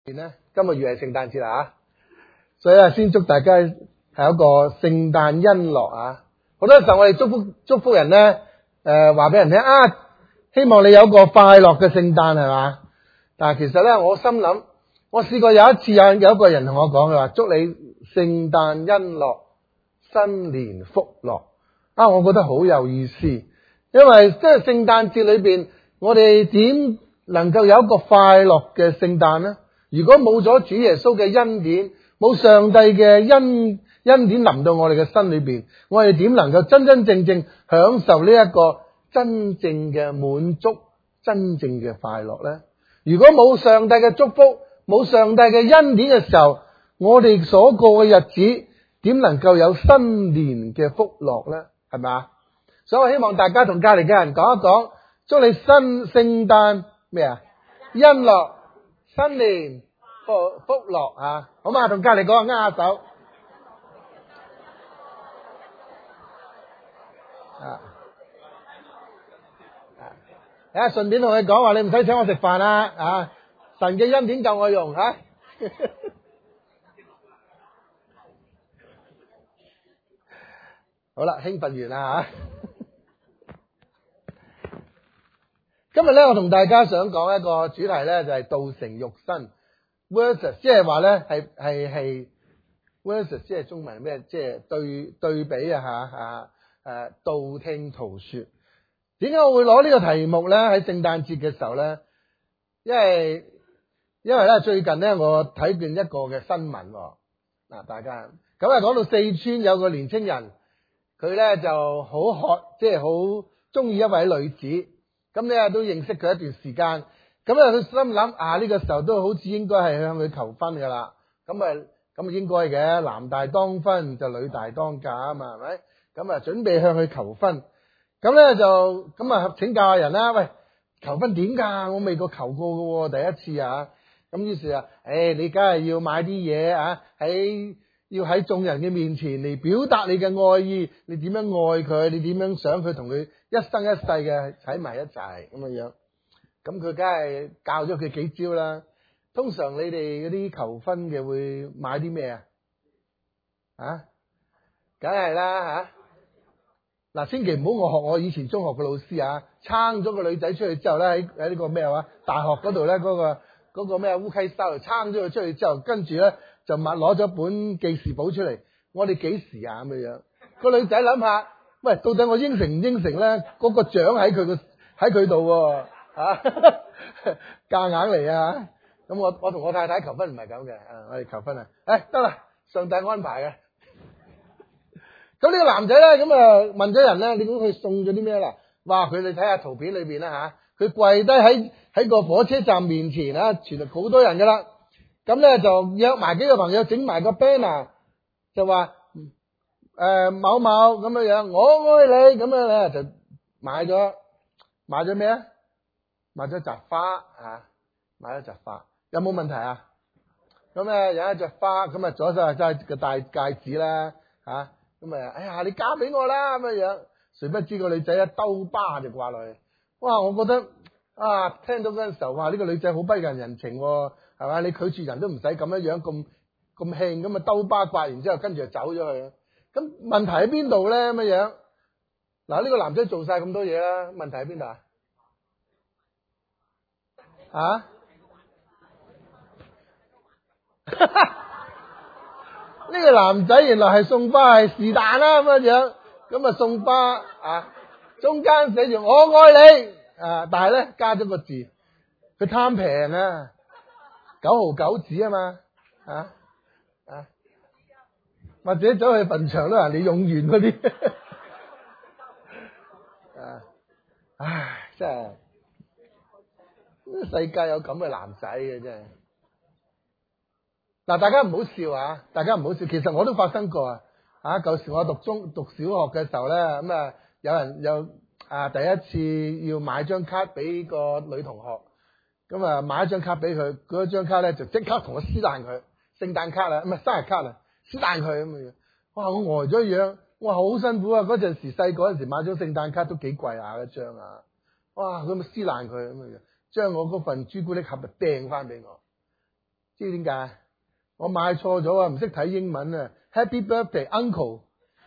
咧，今個月係聖誕節啦，所以先祝大家係一個聖誕恩樂啊！好多時候我哋祝福人咧，話俾人聽啊，希望你有個快樂嘅聖誕係嘛？但係其實咧，我心諗，我試過有一次有一個人同我講，佢話祝你聖誕恩樂，新年福樂啊！我覺得好有意思，因為即係聖誕節裏邊，我哋點能夠有一個快樂嘅聖誕呢？如果冇咗主耶穌嘅恩典，冇上帝嘅恩典臨到我哋嘅心裏邊，我哋點能夠真真正正享受呢一個真正嘅滿足、真正嘅快樂呢？如果冇上帝嘅祝福、冇上帝嘅恩典嘅時候，我哋所過嘅日子點能夠有新年嘅福樂呢？係咪啊？所以我希望大家同隔籬嘅人講一講，祝你聖誕咩啊？恩樂，新年福樂啊！好嘛，同隔籬講，握下手順便同佢講話，你唔使請我食飯啊！神嘅恩典夠我用吓。好啦，興奮完啦吓。今日咧，我同大家想講一個主題咧，就係道成肉身 versus， 即係話咧係 versus， 即係中文咩？即係對比啊吓道聽途說。點解我會攞呢個題目咧？喺聖誕節嘅時候咧，因為咧最近咧我睇見一個嘅新聞嗱，大家咁啊講到四川有個年青人，佢咧就好即係好中意一位女子。咁咧都認識佢一段時間，咁啊佢心諗呢個時候都好似應該係向佢求婚噶啦，咁啊應該嘅，男大當婚就女大當嫁啊嘛，係咪？咁啊準備向佢求婚，咁咧就咁啊請教下人啦，喂，求婚點噶？我未過求過噶，第一次啊，咁於是你梗係要買啲嘢啊，要喺眾人嘅面前嚟表達你嘅愛意，你點樣愛佢，你點樣想佢同佢一生一世嘅喺埋一齊咁樣，咁佢梗係教咗佢幾招啦。通常你哋嗰啲求婚嘅會買啲咩啊？梗係啦吓。嗱，千祈唔好我學我以前中學嘅老師撐咗個女仔出去之後咧，喺呢個咩話大學嗰度咧，嗰個咩烏溪沙度撐咗佢出去之後，跟住咧就攞咗本記事簿出嚟，我哋幾時咁樣？個女仔諗下，喂，到底我應承唔應承咧？嗰個獎喺佢度夾硬嚟啊！咁我同我太太求婚唔係咁嘅，我哋求婚得啦，上帝安排嘅。咁呢個男仔咧，咁問咗人咧，你估佢送咗啲咩啦？哇！你睇下圖片裏邊啦佢跪低喺個火車站面前全係好多人噶啦。咁咧就約埋幾個朋友整埋個 banner， 就話某某咁樣，我愛你咁樣咧，就買咗咩啊？買咗扎花買咗扎花，有冇問題啊？咁有一扎花，咁左手揸個大戒指啦咁你嫁俾我啦咁樣，誰不知個女仔一兜巴就掛落去。哇！我覺得聽到嗰陣時候，哇！呢個女仔好不近人情喎，係嘛？你拒絕人都唔使咁樣咁興咁兜巴掛完之後，跟住就走咗去。咁問題喺邊度咧？咁樣嗱，呢個男仔做晒咁多嘢啦，問題喺邊度呢個男仔原來係送花係是但啦咁樣，咁送花中間寫住我愛你但係咧加咗個字，佢貪平9毫9紙啊嘛或者走去墳場都人哋用完嗰啲真係世界有咁嘅男仔嘅真係。嗱，大家唔好笑大家唔好笑，其實我都發生過舊時我讀小學嘅時候咧，咁有人第一次要買張卡俾個女同學，咁買一張卡俾佢，嗰張卡咧就即刻同我撕爛佢，聖誕卡唔係生日卡撕爛佢咁樣。哇！我呆咗樣，哇好辛苦嗰陣時細個嗰陣時買張聖誕卡都幾貴一張哇！佢咪撕爛佢咁樣，將我嗰份朱古力盒就掟翻俾我。 知點解？我買錯咗啊，唔識睇英文啊 ，Happy Birthday Uncle。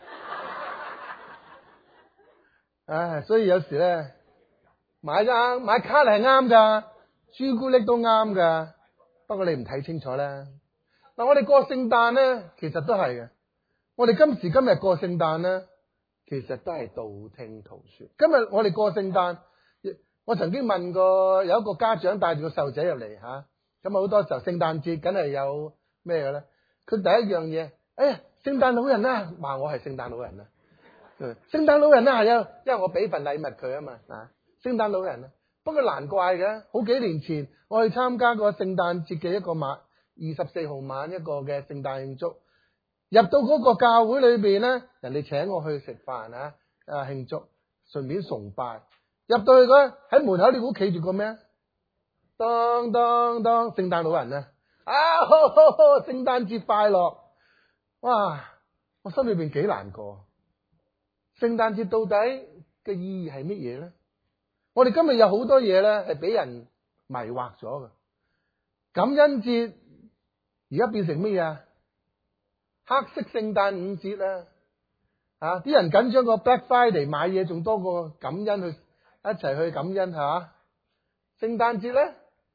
唉，所以有時咧買卡係啱㗎，朱古力都啱㗎，不過你唔睇清楚啦。嗱，我哋過聖誕咧，其實都係嘅。我哋今時今日過聖誕咧，其實都係道聽途說。今日我哋過聖誕，我曾經問過有一個家長帶住個細路仔入嚟吓，咁好多時候聖誕節梗係有咩嘅咧？佢第一樣嘢，哎呀，聖誕老人啦，話我係聖誕老人啦。聖誕老人啦，係啊，因為我俾份禮物佢啊嘛，聖誕老人啊。不過難怪嘅，好幾年前我去參加過聖誕節嘅一個晚，24號晚一個嘅聖誕慶祝，入到嗰個教會裏邊咧，人哋請我去食飯啊，慶祝，順便崇拜。入到去嗰喺門口，你估企住個咩啊？當當當，聖誕老人啊！聖誕節快樂！哇，我心裏邊幾難過。聖誕節到底嘅意義係乜嘢咧？我哋今日有好多嘢咧係俾人迷惑咗嘅。感恩節而家變成乜嘢？黑色聖誕五節啊！啲人緊張個 Black Friday 買嘢仲多過感恩去一齊去感恩吓。聖誕節咧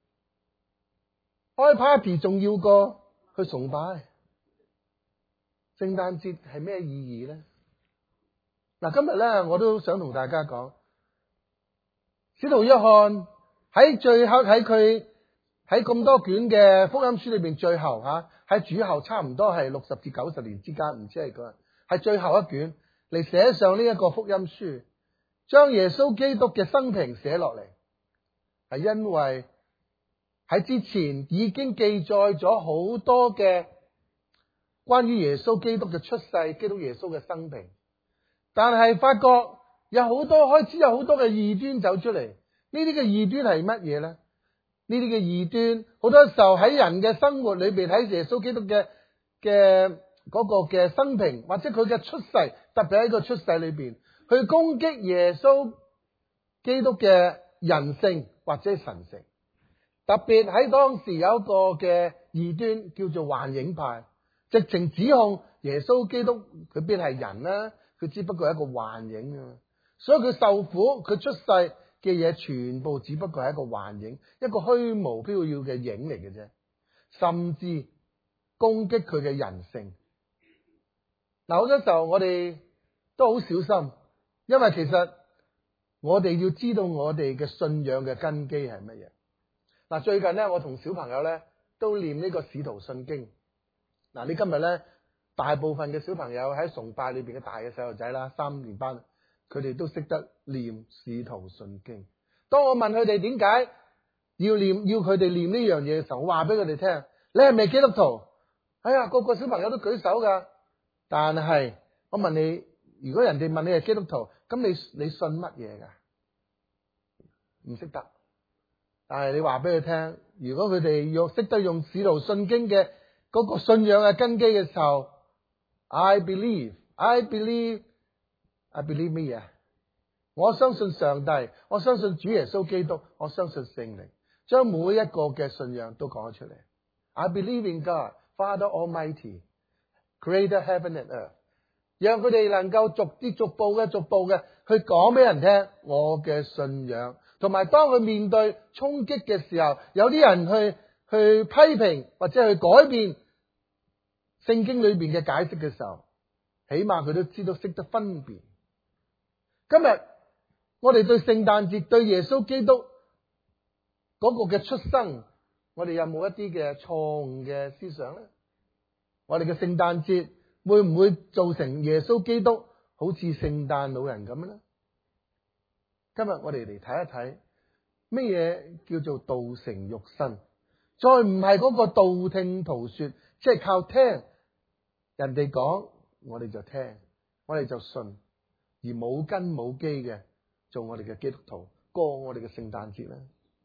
開 party 仲要過去崇拜。聖誕節係咩意義咧？嗱，今日咧我都想同大家講，使徒約翰喺最後喺佢喺咁多卷嘅福音書裏邊，最後喺主後差唔多係60至90年之間，唔知係佢係最後一卷嚟寫上呢一個福音書，將耶穌基督嘅生平寫落嚟，係因為喺之前已經記載咗好多嘅關於耶穌基督嘅出世，基督耶穌嘅生平。但係發覺開始有好多嘅異端走出嚟，呢啲嘅異端係乜嘢咧？呢啲嘅異端好多時候喺人嘅生活裏邊，喺耶穌基督嘅嗰個嘅生平或者佢嘅出世，特別喺個出世裏邊去攻擊耶穌基督嘅人性或者神性。特別喺當時有一個嘅異端叫做幻影派，直情指控耶穌基督佢邊係人啦。佢只不過係一個幻影啊，所以佢受苦，佢出世嘅嘢全部只不過係一個幻影，一個虛無縹緲嘅影嚟嘅啫，甚至攻擊佢嘅人性。嗱，好多時候我哋都好小心，因為其實我哋要知道我哋嘅信仰嘅根基係乜嘢。嗱，最近咧，我同小朋友咧都念呢個使徒信經。嗱，你今日咧。大部分嘅小朋友喺崇拜裏邊嘅大嘅細路仔啦，3年班，佢哋都識得念使徒信經。當我問佢哋點解要佢哋念呢樣嘢嘅時候，我話俾佢哋聽：你係咪基督徒？哎呀，個個小朋友都舉手噶。但係我問你，如果人哋問你係基督徒，咁你信乜嘢噶？唔識得。但係你話俾佢聽，如果佢哋識得用使徒信經嘅嗰個信仰嘅根基嘅時候，I believe 乜嘢？我相信上帝，我相信主耶穌基督，我相信聖靈，將每一個嘅信仰都講咗出嚟。I believe in God, Father Almighty, Creator Heaven and Earth。讓佢哋能夠逐步嘅去講俾人聽我嘅信仰，同埋當佢面對衝擊嘅時候，有啲人去批評或者去改變聖經裏邊嘅解釋嘅時候，起碼佢都知道識得分辨。今日我哋對聖誕節、對耶穌基督嗰個嘅出生，我哋有冇一啲嘅錯誤嘅思想咧？我哋嘅聖誕節會唔會造成耶穌基督好似聖誕老人咁咧？今日我哋嚟睇一睇乜嘢叫做道成肉身，再唔係嗰個道聽途說，即係靠聽。人哋講，我哋就聽，我哋就信，而冇根冇基嘅做我哋嘅基督徒，過我哋嘅聖誕節啦。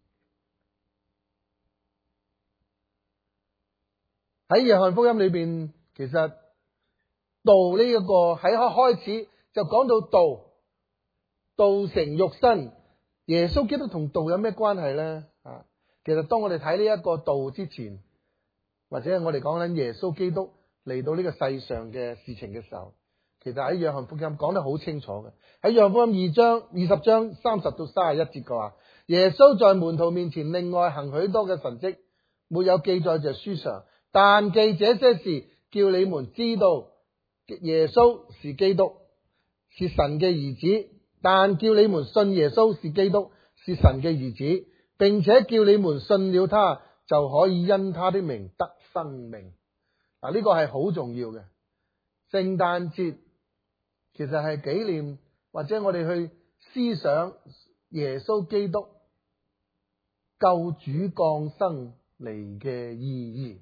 喺約翰福音裏邊，其實道呢一個喺開始就講到道成肉身，耶穌基督同道有咩關係咧？其實當我哋睇呢一個道之前， 或者我哋講緊耶穌基督嚟到呢個世上嘅事情嘅時候，其實喺約翰福音講得好清楚嘅。喺約翰福音20章30到31節嘅話，耶穌在門徒面前另外行許多嘅神蹟，沒有記載在書上，但記這些事，叫你們知道耶穌是基督，是神嘅兒子。但叫你們信耶穌是基督，是神嘅兒子，並且叫你們信了他，就可以因他的名得生命。嗱，呢個係好重要嘅。聖誕節其實係紀念，或者我哋去思想耶穌基督救主降生嚟嘅意義。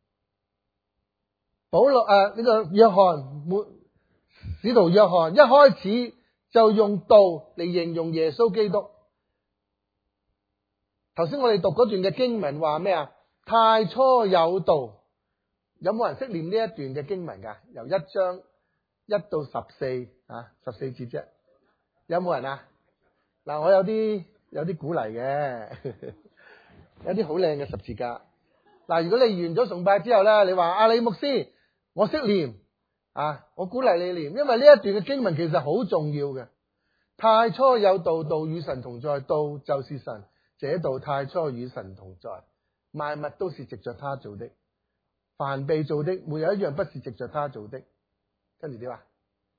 保羅呢個約翰使徒約翰一開始就用道嚟形容耶穌基督。頭先我哋讀嗰段嘅經文話咩啊？太初有道。有冇人識念呢一段嘅經文噶？由1章1到14啊，14節啫。有冇人啊？嗱，我有啲鼓勵嘅，有啲好靚嘅十字架。嗱，如果你完咗崇拜之後咧，你話阿李牧師，我識念啊，我鼓勵你念，因為呢一段嘅經文其實好重要嘅。太初有道，道與神同在，道就是神，這道太初與神同在，萬物都是藉着他做的。凡被造的，沒有一樣不是藉着他做的。跟住點啊？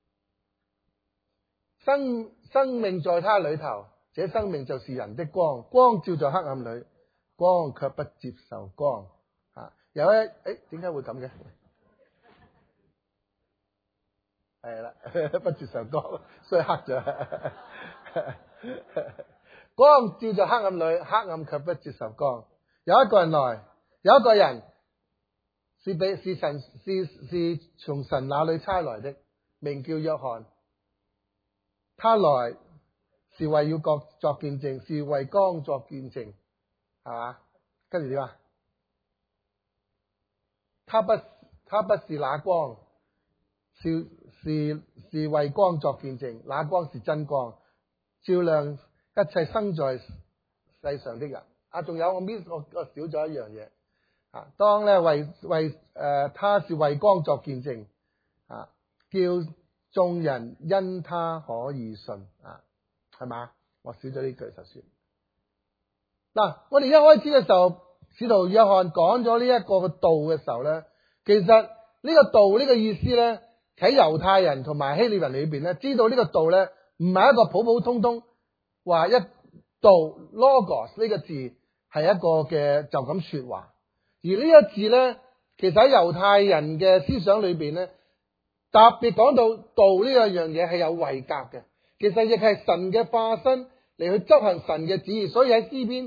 生命在他裏頭，這生命就是人的光，光照在黑暗裏，光卻不接受光。點解會咁嘅？係啦，不接受光，所以黑咗。光照在黑暗裏，黑暗卻不接受光。有一個人是從神那裏差來的，名叫約翰。他來是為要作見證，是為光作見證，係嘛？跟住點啊？他不是那光，是為光作見證。那光是真光，照亮一切生在世上的人。仲有我少咗一樣嘢。當咧他是為光作見證，叫眾人因他可以信，係嘛？我少咗呢句就算。嗱，我哋一開始嘅時候，使徒約翰講咗呢一個嘅道嘅時候咧，其實呢個道呢個意思咧，喺猶太人同埋希臘人裏邊咧，知道呢個道咧唔係一個普普通通話一道 logos 呢個字係一個嘅就咁說話。而呢一字咧，其實喺猶太人嘅思想裏邊咧，特別講到道呢樣嘢係有位格嘅，其實亦係神嘅化身嚟去執行神嘅旨意。所以喺詩篇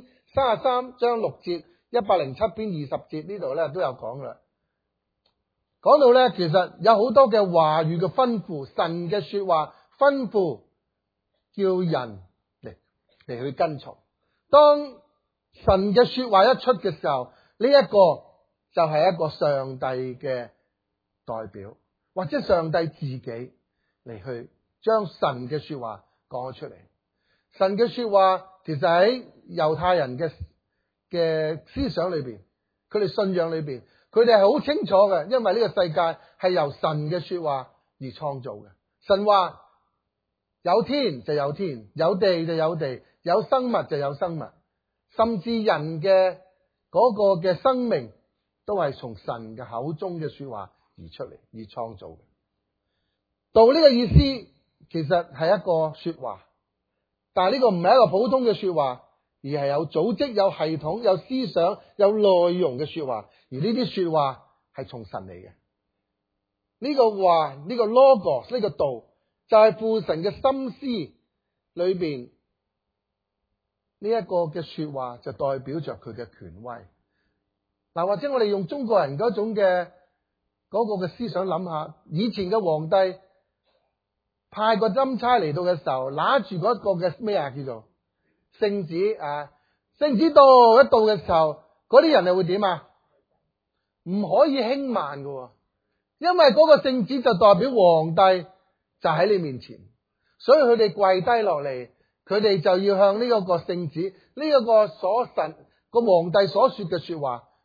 33章6節、107篇20節呢度咧都有講噶啦。講到咧，其實有好多嘅話語嘅吩咐，神嘅說話吩咐，叫人嚟去跟從。當神嘅說話一出嘅時候，呢一個就係一個上帝嘅代表，或者上帝自己嚟去將神嘅說話講咗出嚟。神嘅說話其實喺猶太人嘅思想裏邊，佢哋信仰裏邊，佢哋係好清楚嘅，因為呢個世界係由神嘅說話而創造嘅。神話有天就有天，有地就有地，有生物就有生物，甚至人嘅嗰個嘅生命都係從神嘅口中嘅說話而出嚟，而創造嘅。道呢個意思其實係一個說話，但係呢個唔係一個普通嘅說話，而係有組織、有系統、有思想、有內容嘅說話。而呢啲說話係從神嚟嘅。呢個話，呢個 logos，呢個道就係父神嘅心思裏邊。呢一個嘅說話就代表着佢嘅權威。嗱，或者我哋用中國人嗰種嘅嗰個嘅思想諗下，以前嘅皇帝派個欽差嚟到嘅時候，拿住嗰個嘅咩啊，叫做聖旨啊，聖旨到一到嘅時候，嗰啲人係會點啊？唔可以輕慢㗎，因為嗰個聖旨就代表皇帝就喺你面前，所以佢哋跪低落嚟。佢哋就要向呢一個聖旨，呢一個所神個皇帝所說嘅說話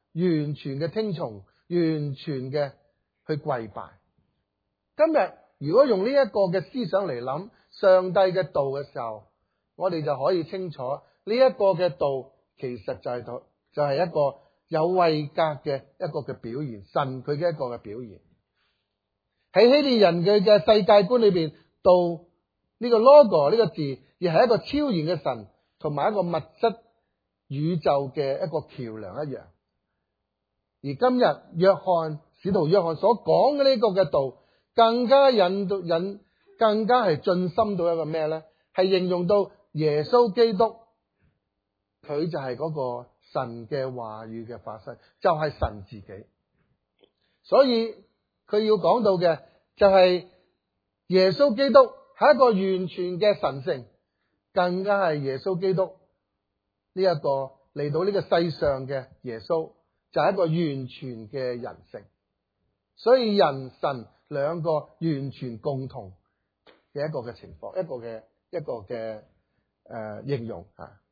完全嘅聽從，完全嘅去跪拜。今日如果用呢一個嘅思想嚟諗上帝嘅道嘅時候，我哋就可以清楚呢一個嘅道其實就係一個有位格嘅一個嘅表現，神佢嘅一個嘅表現。喺希臘人嘅世界觀裏邊，道呢個 logo 呢個字，亦係一個超然嘅神，同埋一個物質宇宙嘅一個橋樑一樣。而今日使徒約翰所講嘅呢個嘅道，更加更加係進深到一個咩咧？係形容到耶穌基督，佢就係嗰個神嘅話語嘅發生，就係神自己。所以佢要講到嘅就係耶穌基督係一個完全嘅神性，更加係耶穌基督呢一個嚟到呢個世上嘅耶穌，就係一個完全嘅人性。所以人神兩個完全共同嘅一個嘅情況，一個嘅形容啊。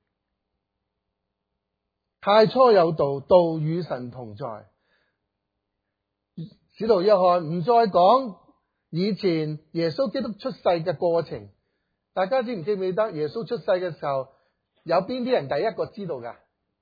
太初有道，道與神同在。使徒約翰唔再講以前耶穌基督出世嘅過程。大家知唔記得耶穌出世嘅時候，有邊啲人第一個知道噶？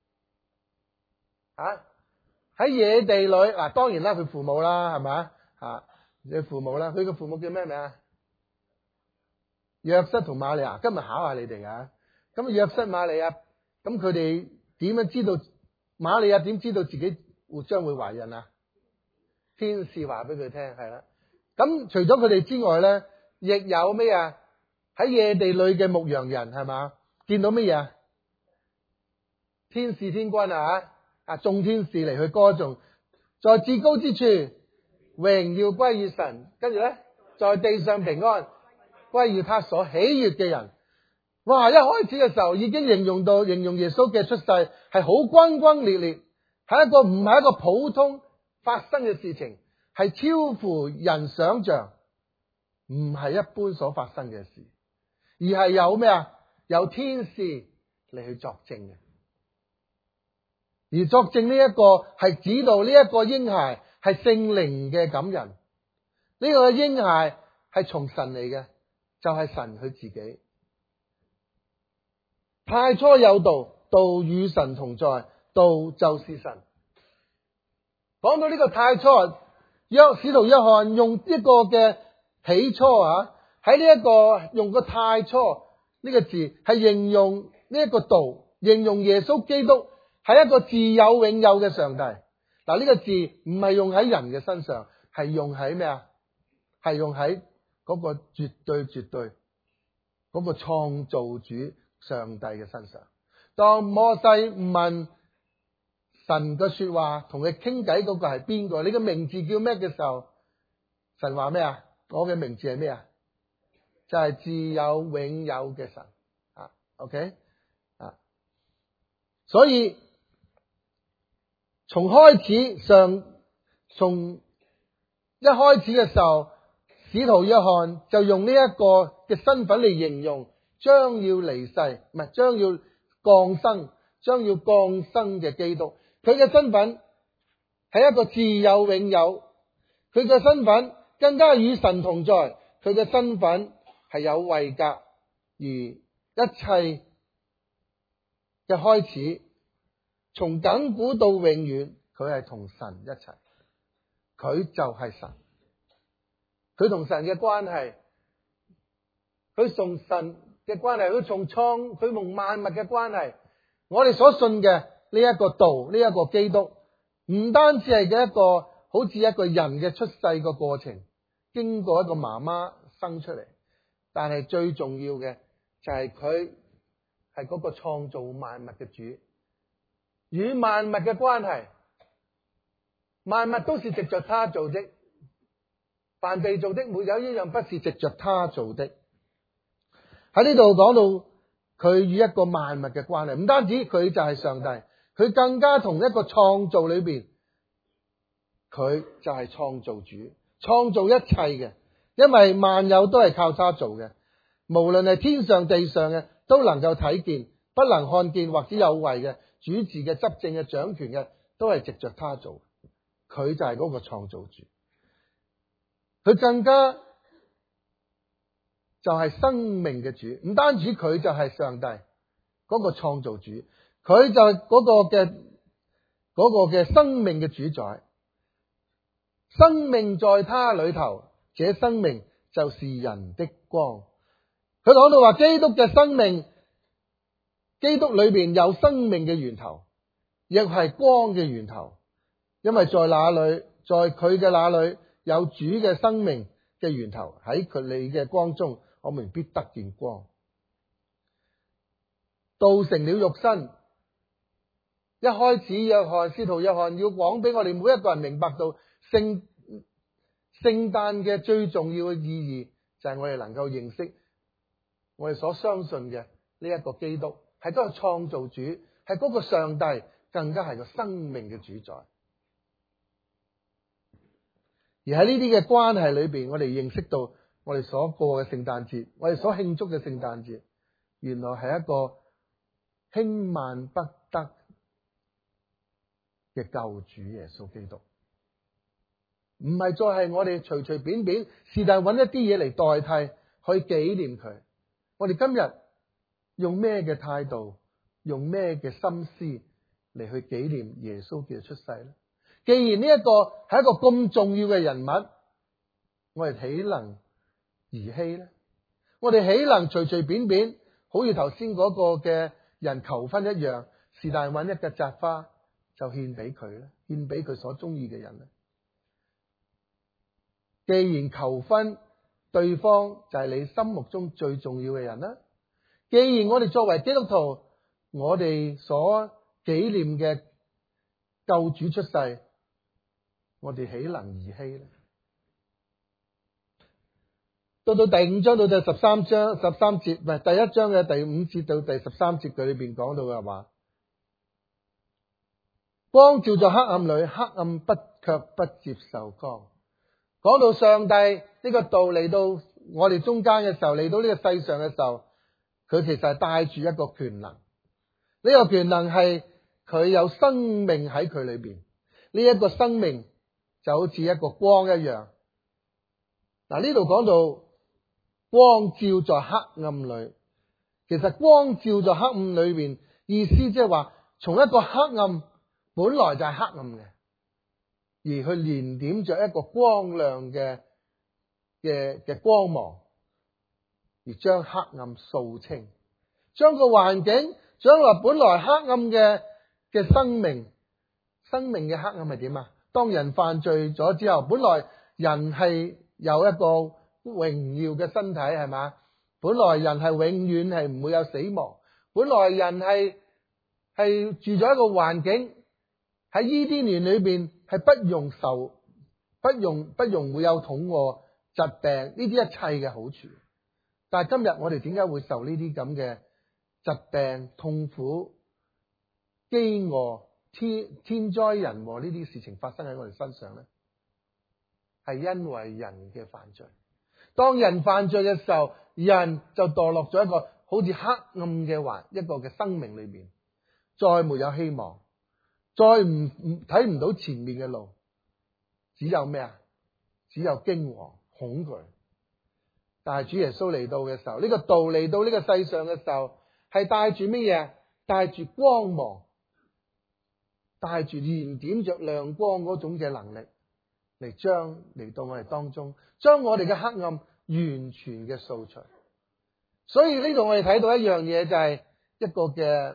喺野地裏嗱，當然啦，佢父母啦，係咪？佢父母啦，佢嘅父母叫咩名啊？約瑟同瑪利亞。今日考下你哋噶。咁約瑟瑪利亞，咁佢哋點樣知道？瑪利亞點知道自己將會懷孕啊？天使話俾佢聽，係啦。咁除咗佢哋之外咧，亦有咩啊？喺野地裏嘅牧羊人係嘛？見到乜嘢啊？天使天軍眾天使嚟去歌頌，在至高之處榮耀歸於神，跟住咧在地上平安歸於他所喜悅嘅人。哇！一開始嘅時候已經形容耶穌嘅出世係好轟轟烈烈，係唔係一個普通發生嘅事情，係超乎人想象，唔係一般所發生嘅事，而係有咩啊？有天使嚟去作證嘅。而作證呢一個係指到呢一個嬰孩係聖靈嘅感人，呢個嬰孩係從神嚟嘅，就係神佢自己。太初有道，道與神同在，道就是神。講到呢個太初，使徒約翰用一個嘅起初喺呢一個用個太初呢個字係形容呢一個道，形容耶穌基督係一個自有永有嘅上帝。嗱，呢個字唔係用喺人嘅身上，係用喺咩啊？係用喺嗰個絕對嗰個創造主上帝嘅身上。當摩西問神嘅說話，同佢傾偈嗰個係邊個？你嘅名字叫咩嘅時候，神話咩啊？我嘅名字係咩啊？就係自有永有嘅神。OK 所以從一開始嘅時候，使徒約翰就用呢一個嘅身份嚟形容將要離世，唔係將要降生嘅基督。佢嘅身份係一個自有永有，佢嘅身份更加與神同在，佢嘅身份係有位格，而一切嘅開始，從亙古到永遠，佢係同神一齊，佢就係神，佢同神嘅關係，佢同神嘅關係，佢同萬物嘅關係，我哋所信嘅呢一個道，呢一個基督，唔單止係嘅一個好似一個人嘅出世個過程，經過一個媽媽生出嚟，但係最重要嘅就係佢係嗰個創造萬物嘅主，與萬物嘅關係，萬物都是藉着他做的，凡被造的沒有一樣不是藉着他做的。喺呢度講到佢與一個萬物嘅關係，唔單止佢就係上帝，佢更加同一個創造裏邊，佢就係創造主，創造一切嘅，因為萬有都係靠他做嘅，無論係天上地上嘅，都能夠睇見，不能看見或者有為嘅，主治嘅、執政嘅、掌權嘅， 都係藉着他做，佢就係嗰個創造主，佢更加就係生命嘅主。唔單止佢就係上帝嗰個創造主，佢就係嗰個嘅生命嘅主宰。生命在他裏頭，這生命就是人的光。佢講到話基督嘅生命，基督裏邊有生命嘅源頭，亦係光嘅源頭。因為在那裏，在佢嘅那裏有主嘅生命嘅源頭，喺佢哋嘅光中，我們必得見光。道成了肉身。一開始使徒約翰要講俾我哋每一個人明白到聖誕嘅最重要嘅意義，就係我哋能夠認識我哋所相信嘅呢一個基督，係嗰個創造主，係嗰個上帝，更加係個生命嘅主宰。而喺呢啲嘅關係裏邊，我哋認識到我哋所過嘅聖誕節，我哋所慶祝嘅聖誕節，原來係一個輕慢不得嘅救主耶穌基督，唔係再係我哋隨隨便便是但揾一啲嘢嚟代替去紀念佢。我哋今日用咩嘅態度，用咩嘅心思嚟去紀念耶穌嘅出世呢？既然呢一個係一個咁重要嘅人物，我哋豈能兒戲呢？我哋豈能隨隨便便好似頭先嗰個嘅人求婚一樣，是但揾一個紮花就獻俾佢咧，獻俾佢所中意嘅人咧？既然求婚對方就係你心目中最重要嘅人啦，既然我哋作為基督徒，我哋所紀念嘅救主出世，我哋豈能兒戲呢？到第5章到第13章13節，唔係第1章嘅第5節到第13節，佢裏邊講到嘅話，光照在黑暗裏，黑暗卻不接受光。講到上帝呢個道嚟到我哋中間嘅時候，嚟到呢個世上嘅時候，佢其實係帶住一個權能，呢個權能係佢有生命喺佢裏邊，呢一個生命就好似一個光一樣。嗱，呢度講到光照在黑暗裏，其實光照在黑暗裏邊，意思即係話從一個黑暗本來就係黑暗嘅，而去連點着一個光亮嘅光芒，而將黑暗掃清，將個環境，將來本來黑暗嘅生命嘅黑暗係點啊？當人犯罪咗之後，本來人係有一個榮耀嘅身體，係嘛？本來人係永遠係唔會有死亡，本來人係住咗一個環境喺伊甸園裏邊係不容會有肚餓、疾病呢啲一切嘅好處。但係今日我哋點解會受呢啲咁嘅疾病、痛苦、飢餓、天災人禍呢啲事情發生喺我哋身上呢？係因為人嘅犯罪。當人犯罪嘅時候，人就墮落咗一個好似黑暗嘅一個嘅生命裏面，再沒有希望，再睇唔到前面嘅路，只有咩啊？只有驚惶、恐懼。但係主耶穌嚟到嘅時候，呢個道嚟到呢個世上嘅時候，係帶住乜嘢？帶住光芒，帶住燃點着亮光嗰種嘅能力，嚟到我哋當中，將我哋嘅黑暗完全嘅掃除。所以呢度我哋睇到一樣嘢，就係一個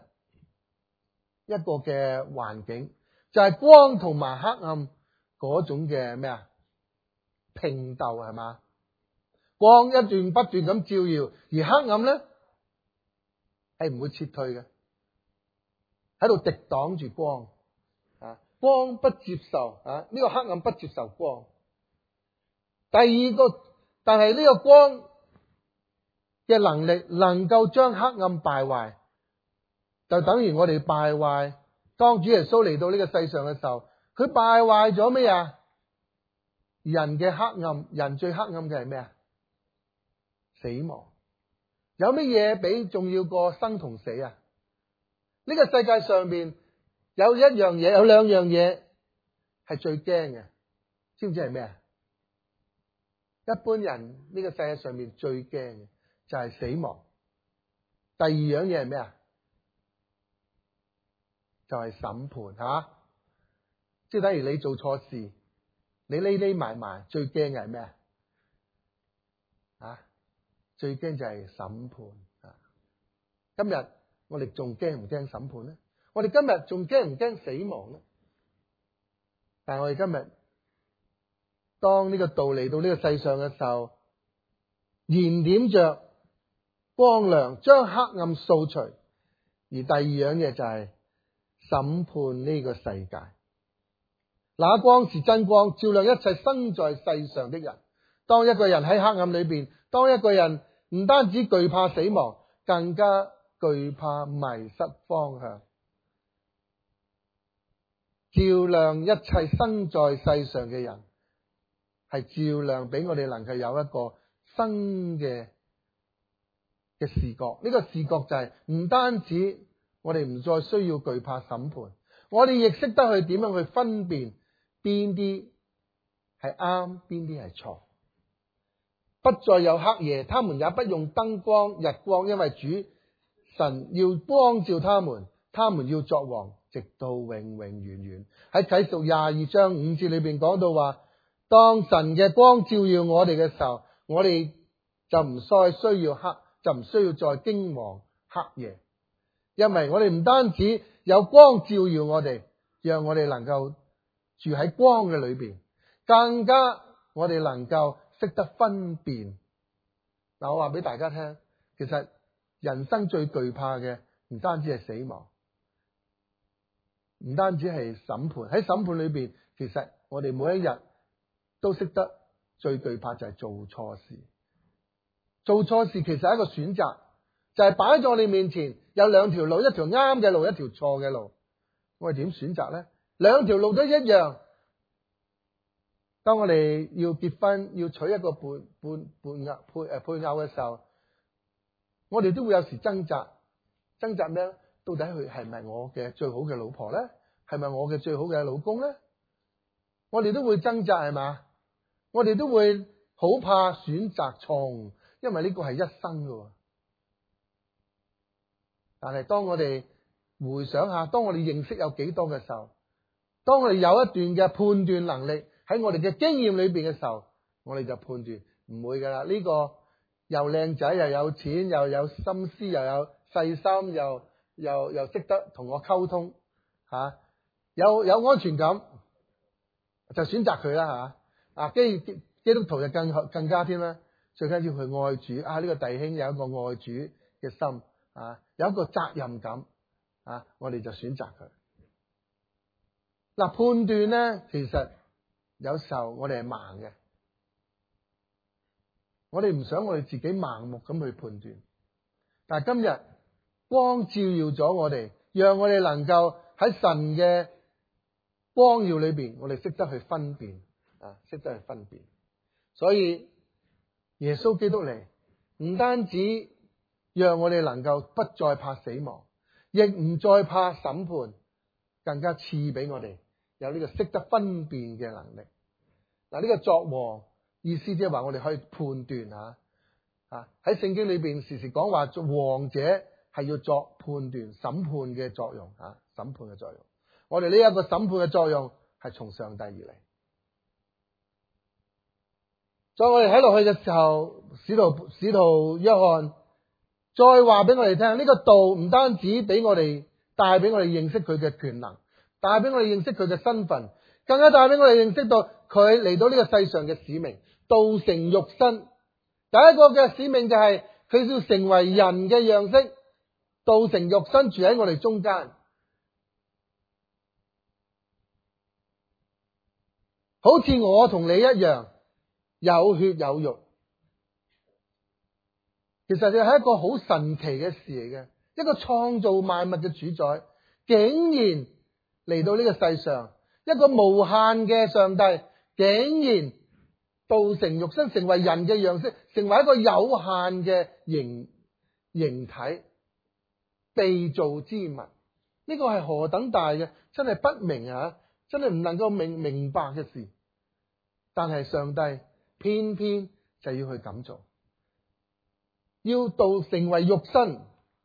嘅環境，就係光同埋黑暗嗰種嘅咩啊？拼鬥，係嘛？光一段不斷咁照耀，而黑暗咧係唔會撤退嘅，喺度敵擋住光啊！光不接受啊，呢個黑暗不接受光。第二個，但係呢個光嘅能力能夠將黑暗敗壞，就等於我哋敗壞。當主耶穌嚟到呢個世上嘅時候，佢敗壞咗咩啊？人嘅黑暗，人最黑暗嘅係咩啊？死亡。有乜嘢比重要過生同死啊？呢個世界上面有兩樣嘢係最驚嘅，知唔知係咩啊？一般人呢個世界上面最驚嘅就係死亡。第二樣嘢係咩啊？就係審判吓，即係等於你做錯事，你匿埋，最驚嘅係咩啊？最驚就係審判啊！今日我哋仲驚唔驚審判呢？我哋今日仲驚唔驚死亡呢？但係我哋今日當呢個道嚟到呢個世上嘅時候，燃點着光亮，將黑暗掃除。而第二樣嘢就係審判呢個世界。那光是真光，照亮一切生在世上的人。當一個人喺黑暗裏邊，當一個人唔單止懼怕死亡，更加懼怕迷失方向。照亮一切生在世上嘅人，係照亮俾我哋能夠有一個新嘅視覺。呢個視覺就係唔單止我哋唔再需要懼怕審判，我哋亦識得去點樣去分辨邊啲係啱，邊啲係錯。不再有黑夜，他們也不用燈光、日光，因為主神要光照他們，他們要作王，直到永永遠遠。喺啟示錄22章5節裏邊講到話，當神嘅光照耀我哋嘅時候，我哋就唔再需要就唔需要再驚惶黑夜，因為我哋唔單止有光照耀我哋，讓我哋能夠住喺光嘅裏邊，更加我哋能夠識得分辨。嗱，我話俾大家聽，其實人生最懼怕嘅唔單止係死亡，唔單止係審判。喺審判裏邊，其實我哋每一日都識得最懼怕就係做錯事。做錯事其實係一個選擇，就係擺喺我哋面前有兩條路，一條啱嘅路，一條錯嘅路。我哋點選擇呢？兩條路都一樣。當我哋要結婚，要娶一個配偶嘅時候，我哋都會有時掙扎咩？到底佢係咪我嘅最好嘅老婆呢？係咪我嘅最好嘅老公呢？我哋都會掙扎，係嘛？我哋都會好怕選擇錯誤，因為呢個係一生㗎。但係當我哋回想下，當我哋認識有幾多嘅時候，當我哋有一段嘅判斷能力喺我哋嘅經驗裏邊嘅時候，我哋就判斷唔會噶啦。呢個又靚仔，又有錢，又有心思，又有細心，又識得同我溝通吓，有安全感，就選擇佢啦吓。基督徒就更加添啦，最緊要佢愛主啊！呢個弟兄有一個愛主嘅心啊，有一個責任感啊，我哋就選擇佢。嗱，判斷咧，其實有時候我哋係盲嘅，我哋唔想我哋自己盲目咁去判斷。但係今日光照耀咗我哋，讓我哋能夠喺神嘅光耀裏邊，我哋識得去分辨啊，識得去分辨。所以耶穌基督嚟，唔單止讓我哋能夠不再怕死亡，亦唔再怕審判，更加賜俾我哋有呢個識得分辨嘅能力。嗱，呢個作王意思即係話我哋可以判斷啊，喺聖經裏邊時時講話做王者係要作判斷審判嘅作用啊，審判嘅作用。我哋呢一個審判嘅作用係從上帝而嚟。在我哋喺落去嘅時候，使徒約翰再話俾我哋聽，呢個道唔單止俾我哋帶俾我哋認識佢嘅權能，帶俾我哋認識佢嘅身份，更加帶俾我哋認識到佢嚟到呢個世上嘅使命，道成肉身。第一個嘅使命就係佢要成為人嘅樣式，道成肉身住喺我哋中間，好似我同你一樣有血有肉。其實就係一個好神奇嘅事嚟嘅，一個創造萬物嘅主宰，竟然嚟到呢個世上，一個無限嘅上帝，竟然道成肉身，成為人嘅樣式，成為一個有限嘅形體，被造之物。呢呢個係何等大嘅，真係不明啊！真係唔能夠明白嘅事。但係上帝偏偏就要去咁做，要到成為肉身，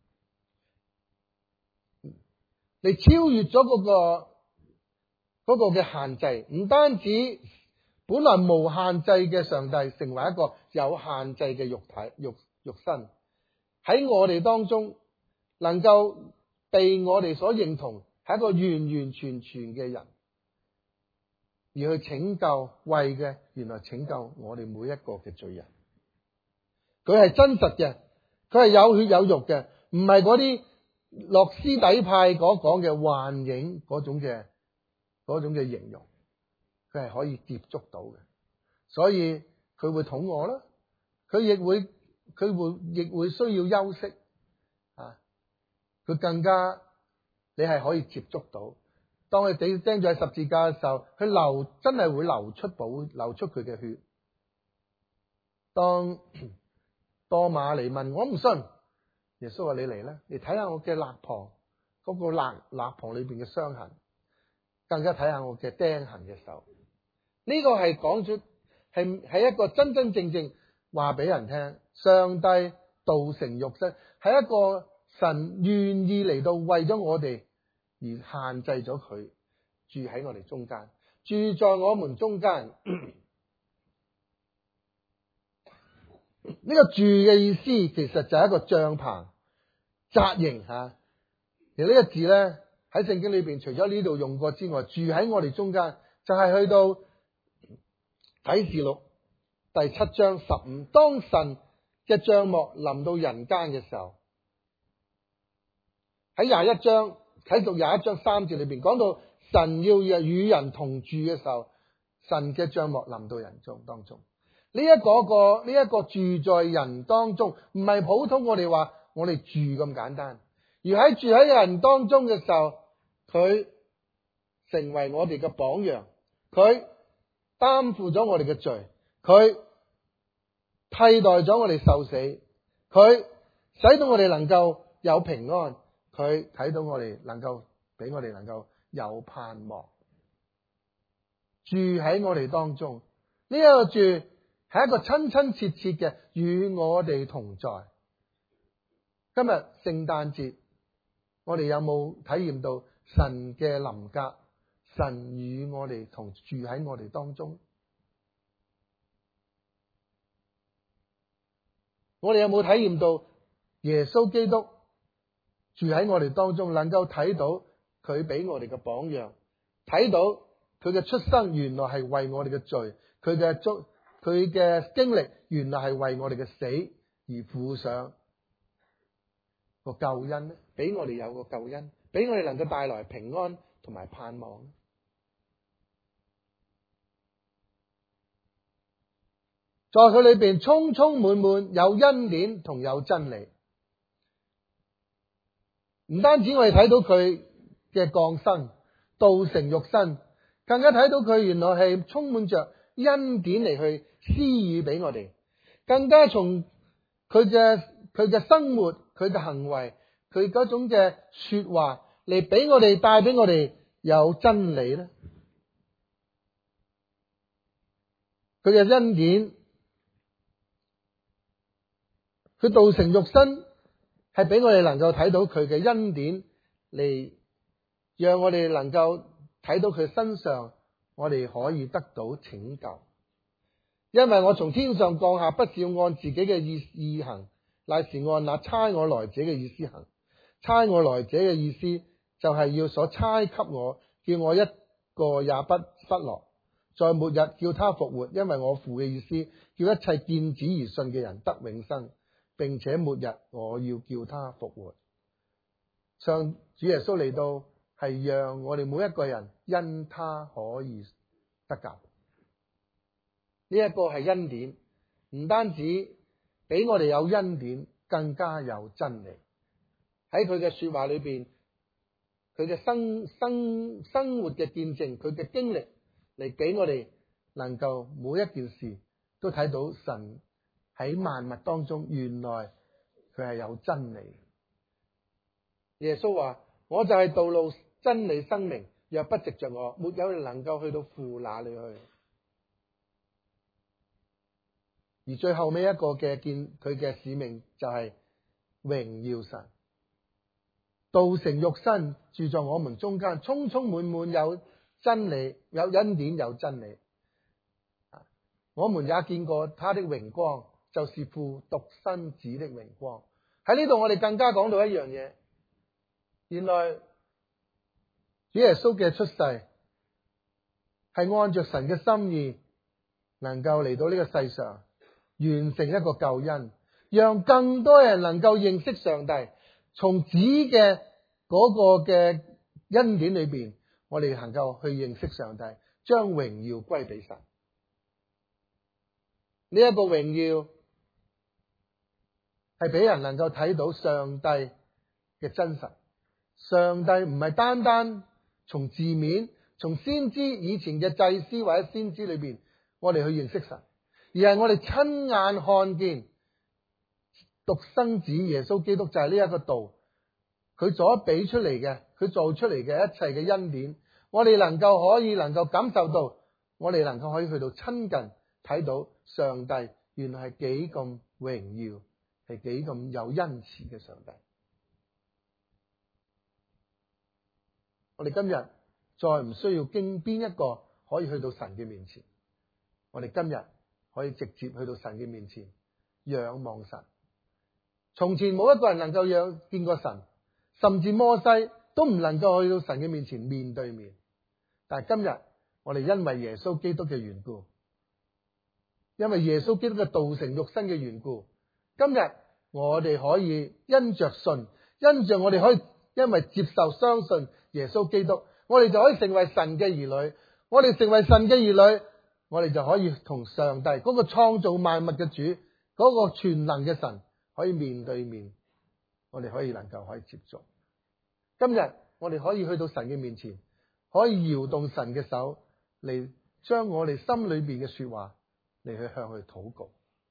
嚟超越咗嗰個嘅限制。唔單止本來無限制嘅上帝，成為一個有限制嘅肉身，喺我哋當中能夠被我哋所認同，係一個完完全全嘅人，而去拯救，為嘅原來拯救我哋每一個嘅罪人。佢係真實嘅，佢係有血有肉嘅，唔係嗰啲諾斯底派嗰講嘅幻影嗰種嘅形容。佢係可以接觸到嘅，所以佢會捅我啦，佢亦會需要休息啊！佢更加你係可以接觸到，當佢釘咗喺十字架嘅時候，佢真係會流出佢嘅血。當多馬嚟問我唔信，耶穌話你嚟啦，你睇下我嘅肋旁嗰個肋旁裏邊嘅傷痕，更加睇下我嘅釘痕嘅手。呢個係講出係一個真真正正話俾人聽，上帝道成肉身，係一個神願意嚟到為咗我哋而限制咗佢住喺我哋中間，住在我們中間。呢個住嘅意思其實就係一個帳篷紮營吓。而呢個字咧喺聖經裏邊除咗呢度用過之外，住喺我哋中間就係去到啟示錄第7章15，當神嘅帳幕臨到人間嘅時候，喺21章啟示錄21章3節裏邊講到神要與人同住嘅時候，神嘅帳幕臨到人當中。呢一個住在人當中，唔係普通我哋話我哋住咁簡單，而喺住喺人當中嘅時候，佢成為我哋嘅榜樣，佢擔負咗我哋嘅罪，佢替代咗我哋受死，佢使到我哋能夠有平安，佢睇到我哋能夠俾我哋能夠有盼望，住喺我哋當中。呢一個住係一個親親切切嘅與我哋同在。今日聖誕節，我哋有冇體驗到神嘅臨格？神與我哋同住喺我哋當中。我哋有冇體驗到耶穌基督住喺我哋當中，能夠睇到佢俾我哋嘅榜樣，睇到佢嘅出生原來係為我哋嘅罪，佢嘅經歷原來係為我哋嘅死而付上個救恩咧，俾我哋有個救恩，俾我哋能夠帶來平安同埋盼望。在佢裏邊充充滿滿有恩典同有真理。唔單止我哋睇到佢嘅降生道成肉身，更加睇到佢原來係充滿着恩典嚟去施予俾我哋，更加從佢嘅生活、佢嘅行為、佢嗰種嘅說話嚟俾我哋帶俾我哋有真理咧。佢嘅恩典，佢道成肉身，係俾我哋能夠睇到佢嘅恩典，嚟讓我哋能夠睇到佢身上，我哋可以得到拯救。因為我從天上降下，不是要按自己嘅意行，乃是按那差我來者嘅意思行。差我來者嘅意思就係要所差給我，叫我一個也不失落，在末日叫他復活。因為我父嘅意思，叫一切見子而信嘅人得永生，並且末日我要叫他復活。上主耶穌嚟到係讓我哋每一個人因他可以得救。呢一個係恩典，唔單止俾我哋有恩典，更加有真理。喺佢嘅說話裏邊，佢嘅生活嘅見證，佢嘅經歷嚟俾我哋能夠每一件事都睇到神喺萬物當中，原來佢係有真理。耶穌話我就係道路、真理、生命，若不藉着我，沒有人能夠去到父那裏去。而最後尾一個嘅佢嘅使命就係榮耀神，道成肉身住在我們中間，充充滿滿有真理，有恩典，有真理。我們也見過他的榮光，就是父獨生子的榮光。喺呢度我哋更加講到一樣嘢，原來主耶穌嘅出世係按着神嘅心意，能夠嚟到呢個世上完成一個救恩，讓更多人能夠認識上帝。從子嘅嗰個嘅恩典裏邊，我哋能夠去認識上帝，將榮耀歸俾神。呢一個榮耀係俾人能夠睇到上帝嘅真實。上帝唔係單單從字面、從先知以前嘅祭司或者先知裏邊，我哋去認識神，而係我哋親眼看見獨生子耶穌基督就係呢一個道，佢所俾出嚟嘅，佢做出嚟嘅一切嘅恩典，我哋能夠感受到，我哋能夠可以去到親近睇到上帝原來係幾咁榮耀，係幾咁有恩慈嘅上帝。我哋今日再唔需要經邊一個可以去到神嘅面前，我哋今日可以直接去到神嘅面前仰望神。從前冇一個人能夠見過神，甚至摩西都唔能夠去到神嘅面前面對面。但係今日我哋因為耶穌基督嘅緣故，因為耶穌基督嘅道成肉身嘅緣故，今日我哋可以因着信，因着我哋可以因為接受相信耶穌基督，我哋就可以成為神嘅兒女。我哋成為神嘅兒女，我哋就可以同上帝嗰個創造萬物嘅主，嗰個全能嘅神可以面對面，我哋可以接觸。今日我哋可以去到神嘅面前，可以搖動神嘅手嚟，將我哋心裏邊嘅說話嚟去向佢禱告。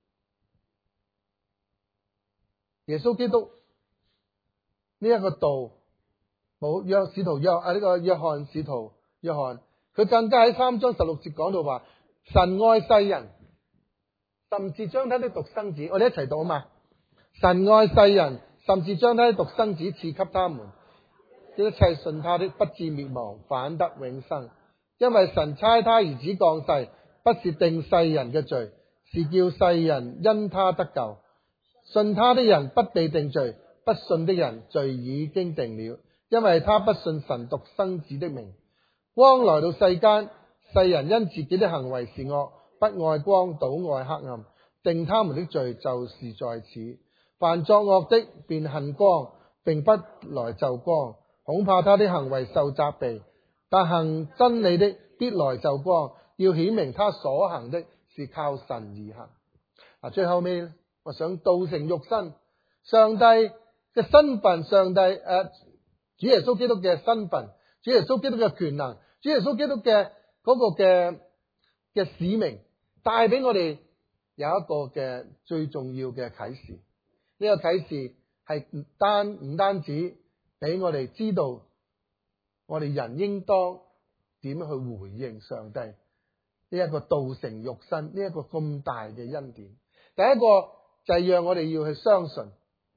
耶穌基督呢一個道，冇使徒約翰使徒約翰，佢更加喺3章16節講到話，神愛世人，甚至將他的獨生子，我哋一齊讀啊嘛。神愛世人，甚至將他的獨生子賜給他們，一切信他的不至滅亡，反得永生。因為神差他兒子降世，不是定世人嘅罪，是叫世人因他得救。信他的人不被定罪，不信的人罪已經定了，因為他不信神獨生子的名。光來到世間，世人因自己的行為是惡，不愛光，倒愛黑暗，定他們的罪就是在此。凡作惡的便恨光，並不來就光，恐怕他的行為受責備。但行真理的必來就光，要顯明他所行的是靠神而行。最後尾我想道成肉身，上帝嘅身份，主耶穌基督嘅身份，主耶穌基督嘅權能，主耶穌基督嘅嗰個嘅使命，帶俾我哋有一個嘅最重要嘅啟示。呢個啟示係唔單止俾我哋知道，我哋人應當點樣去回應上帝呢一個道成肉身，呢一個咁大嘅恩典。第一個就係讓我哋要去相信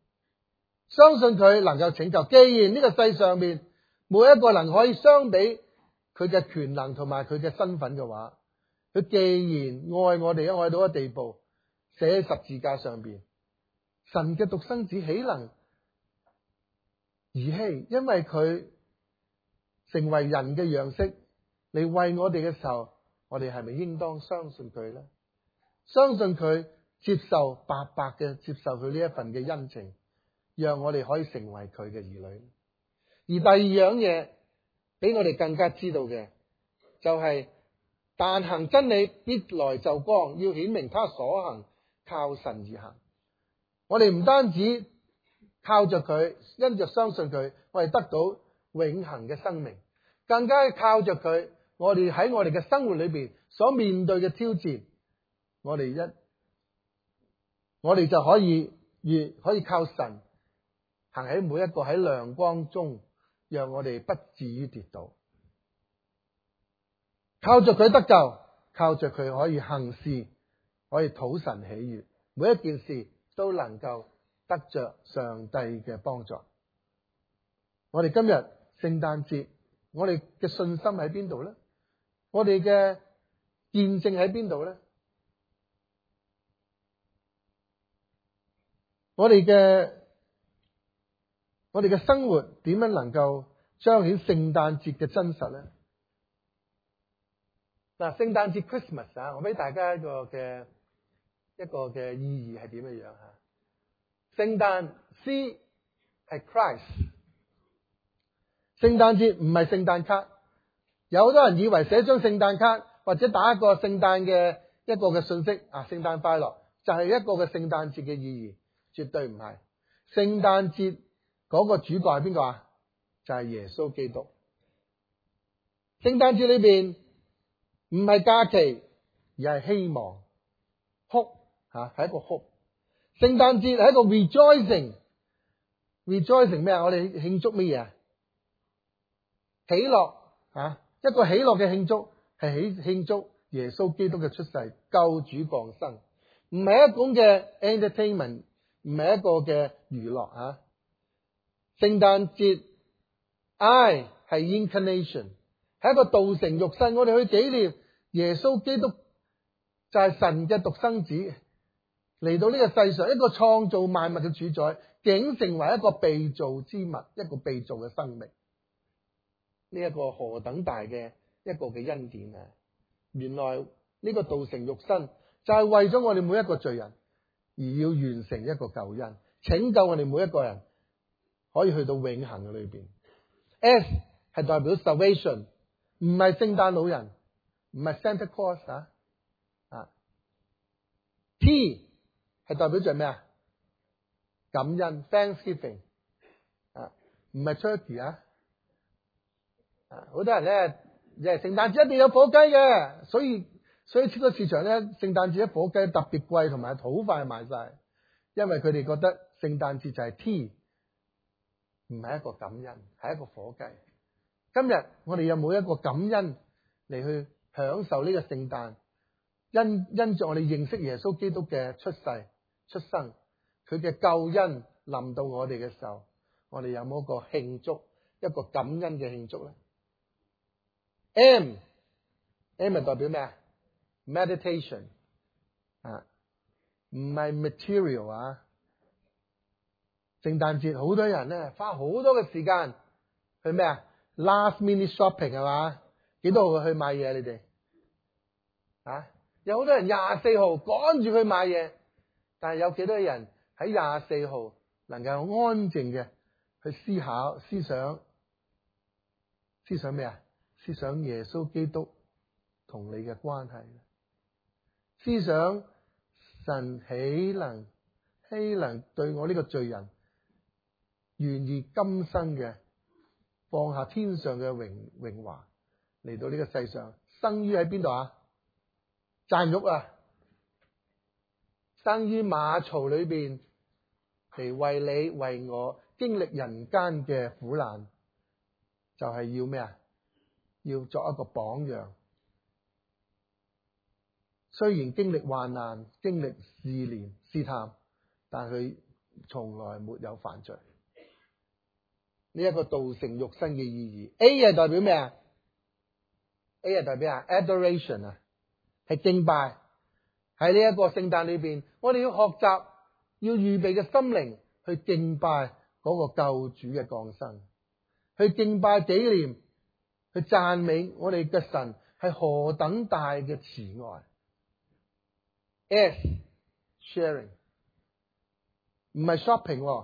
佢能夠拯救。既然呢個世上面冇一個人可以相比佢嘅權能同埋佢嘅身份嘅話，佢既然愛我哋愛到一個地步，寫喺十字架上邊，神嘅獨生子豈能兒戲？因為佢成為人嘅樣式嚟為我哋嘅時候，我哋係咪應當相信佢呢？相信佢，白白嘅接受佢呢一份嘅恩情，讓我哋可以成為佢嘅兒女。而第二樣嘢俾我哋更加知道嘅，就係但行真理必來就光，要顯明他所行靠神而行。我哋唔單止靠着佢，因着相信佢，我哋得到永恆嘅生命，更加靠着佢，我哋喺我哋嘅生活裏邊所面對嘅挑戰，我哋就可以靠神行喺每一個喺亮光中讓我哋不至於跌倒。靠着佢得救，靠着佢可以行事，可以討神喜悅，每一件事都能夠得着上帝嘅幫助。我哋今日聖誕節，我哋嘅信心喺邊度呢？我哋嘅見證喺邊度呢？我哋嘅生活點樣能夠彰顯聖誕節嘅真實呢？嗱，聖誕節 Christmas 啊，我俾大家一個嘅意義係點樣吓？聖誕 C 係 Christ， 聖誕節唔係聖誕卡。有好多人以為寫張聖誕卡或者打一個聖誕嘅一個嘅信息啊，聖誕快樂就係一個嘅聖誕節嘅意義，絕對唔係。聖誕節嗰個主角係邊個啊？就係耶穌基督。聖誕節裏邊唔係假期，而係希望 hope 吓，係一個 hope。聖誕節係一個 rejoicing 咩啊？我哋慶祝乜嘢啊？喜樂啊！一個喜樂嘅慶祝係慶祝耶穌基督嘅出世、救主降生，唔係一種嘅 entertainment， 唔係一個嘅娛樂啊！聖誕節 I 係 incarnation， 係一個道成肉身，我哋去紀念耶穌基督就係神嘅獨生子嚟到呢個世上，一個創造萬物嘅主宰，竟成為一個被造之物，一個被造嘅生命。呢一個何等大嘅一個嘅恩典啊！原來呢個道成肉身就係為咗我哋每一個罪人而要完成一個救恩，拯救我哋每一個人可以去到永恆嘅裏邊。S 係代表 salvation， 唔係聖誕老人，唔係 Santa Claus 啊。T 係代表著咩啊？感恩 Thanksgiving 啊，唔係 turkey 啊。好多人咧，聖誕節一定有火雞嘅，所以超級市場咧，聖誕節啲火雞特別貴，同埋好快賣晒，因為佢哋覺得聖誕節就係 T， 唔係一個感恩，係一個火雞。今日我哋有冇一個感恩嚟去享受呢個聖誕？因着我哋認識耶穌基督嘅出世、出生，佢嘅救恩臨到我哋嘅時候，我哋有冇一個慶祝、一個感恩嘅慶祝咧？ M 係代表咩啊？ Meditation 啊，唔係 material 啊。聖誕節好多人咧花好多嘅時間去咩啊？ Last minute shopping 係嘛？幾多號去買嘢？你哋啊？有好多人24號趕住去買嘢，但係有幾多人喺24號能夠安靜嘅去思考、思想咩啊？思想耶穌基督同你嘅關係，思想神豈能對我呢個罪人願意今生嘅放下天上嘅榮華嚟到呢個世上，生於喺邊度啊？贊玉啊，生於馬槽裏邊嚟為你為我經歷人間嘅苦難，就係要咩啊？要作一個榜樣。雖然經歷患難、經歷試煉、試探，但佢從來沒有犯罪。呢一個道成肉身嘅意義。A 係代表咩啊？ A 係代表adoration 啊，係敬拜。喺呢一個聖誕裏邊，我哋要學習，要預備嘅心靈去敬拜嗰個救主嘅降生，去敬拜紀念，去讚美我哋嘅神係何等大嘅慈愛。S sharing 唔係 shopping，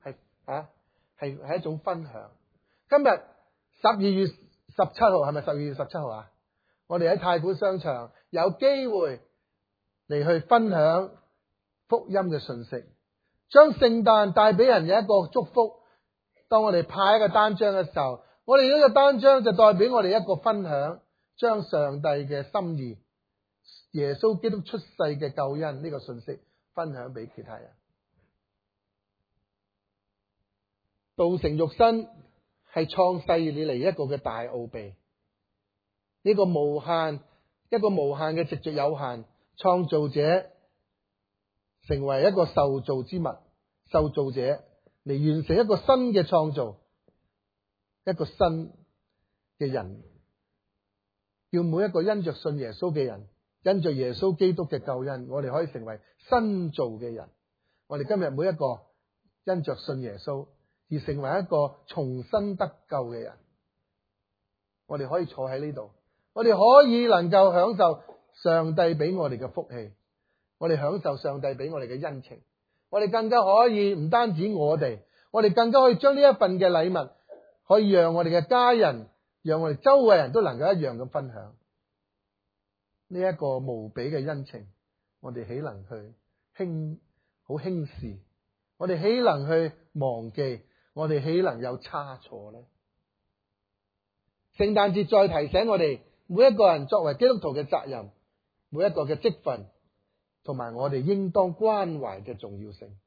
係一種分享。今日12月17號係咪12月17號啊？我哋喺太古商場有機會嚟去分享福音嘅信息，將聖誕帶俾人嘅一個祝福。當我哋派一個單張嘅時候，我哋呢個單張就代表我哋一個分享，將上帝嘅心意、耶穌基督出世嘅救恩呢個信息分享俾其他人。道成肉身係係創世以嚟一個嘅大奧秘，一個無限嘅藉着有限創造者成為一個受造之物，受造者嚟完成一個新嘅創造，一個新嘅人，叫每一個因着信耶穌嘅人，因着耶穌基督嘅救恩，我哋可以成為新造嘅人。我哋今日每一個因着信耶穌而成為一個重新得救嘅人，我哋可以坐喺呢度，我哋可以能夠享受上帝俾我哋嘅福氣，我哋享受上帝俾我哋嘅恩情，我哋更加可以唔單止我哋更加可以將呢一份嘅禮物，可以讓我哋嘅家人，讓我哋周圍人都能夠一樣咁分享呢一個無比嘅恩情。我哋豈能去好輕視？我哋豈能去忘記？我哋豈能有差錯呢？聖誕節再提醒我哋每一個人作為基督徒嘅責任，每一個嘅職分，同埋我哋應當關懷嘅重要性。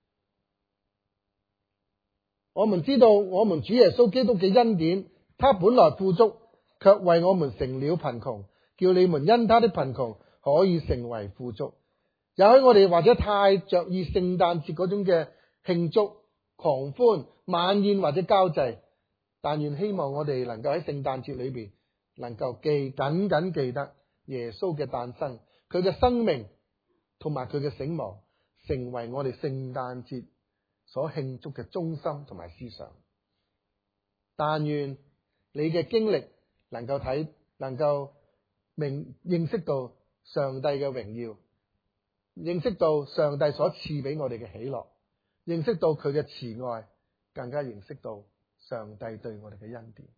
我們知道我們主耶穌基督嘅恩典，他本來富足，卻為我們成了貧窮，叫你們因他的貧窮可以成為富足。也許我哋或者太着意聖誕節嗰種嘅慶祝、狂歡、晚宴或者交際，但願希望我哋能夠喺聖誕節裏邊能夠緊緊記得耶穌嘅誕生，佢嘅生命同埋佢嘅死亡，成為我哋聖誕節所慶祝嘅中心同埋思想。但願你嘅經歷能夠認識到上帝嘅榮耀，認識到上帝所賜俾我哋嘅喜樂，認識到佢嘅慈愛，更加認識到上帝對我哋嘅恩典。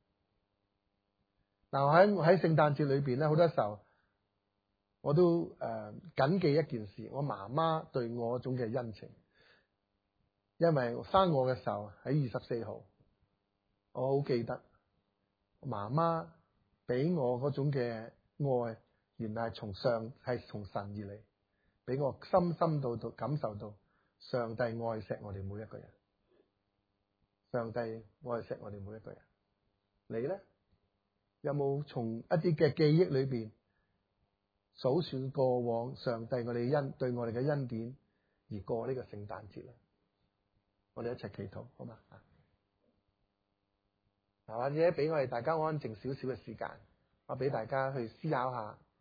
嗱，喺聖誕節裏邊咧，好多時候我都謹記一件事，我媽媽對我嗰種嘅恩情。因為生我嘅時候喺24號，我好記得媽媽俾我嗰種嘅愛，原來係從神而嚟，俾我深深到感受到上帝愛錫我哋每一個人。上帝愛錫我哋每一個人。你呢？有冇從一啲嘅記憶裏邊數算過往上帝對我哋嘅恩典而過呢個聖誕節咧？我哋一齊祈禱，好嘛？或者俾我哋大家安靜少少嘅時間，我俾大家去思考下